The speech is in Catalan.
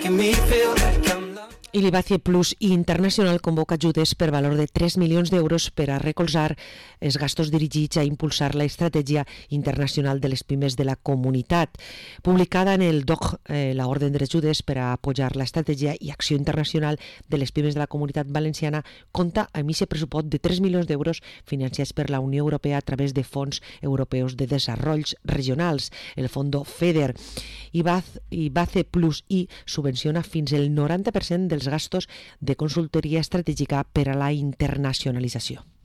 I l'Ibace Plus Internacional convoca ajudes per valor de 3 milions d'euros per a recolzar els gastos dirigits a impulsar la estratègia internacional de les pimes de la comunitat. Publicada en el DOC, la orden de ajudes per a apoyar la estratègia i acció internacional de les pimes de la comunitat valenciana compta amb aquest pressupost de 3 milions d'euros financiats per la Unió Europea a través de fons europeus de desenvolups regionals, el Fondo FEDER. Ibace Plus I subvenciona fins el 90% dels gastos de consultoria estratègica per a la internacionalització.